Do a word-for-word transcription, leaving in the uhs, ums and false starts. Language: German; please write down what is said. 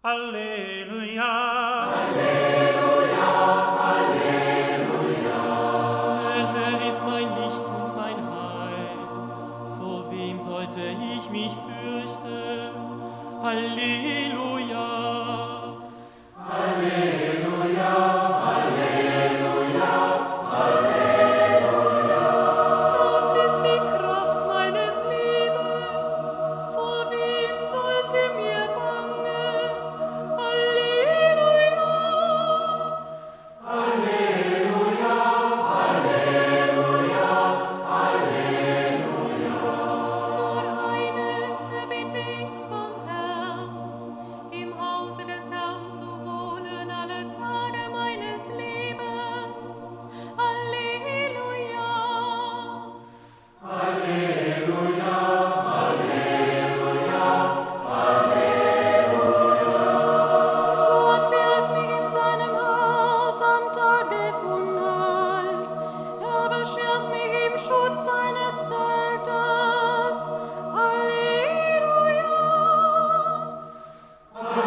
Halleluja. Halleluja, Halleluja. Der Herr ist mein Licht und mein Heil. Vor wem sollte ich mich fürchten? Halleluja. Halleluja, Halleluja, Halleluja. Gott ist die Kraft meines Lebens. Vor wem sollte mir bangen? Halleluja. Halleluja, Halleluja, Halleluja. Nur eines erbitte ich vom Herrn, im Hause des Herrn zu wohnen alle Tage meines Lebens. Halleluja. Halleluja, Halleluja, Halleluja. Gott behält mich in seinem Haus am Tag des Unheils. Er beschert mich im Schutz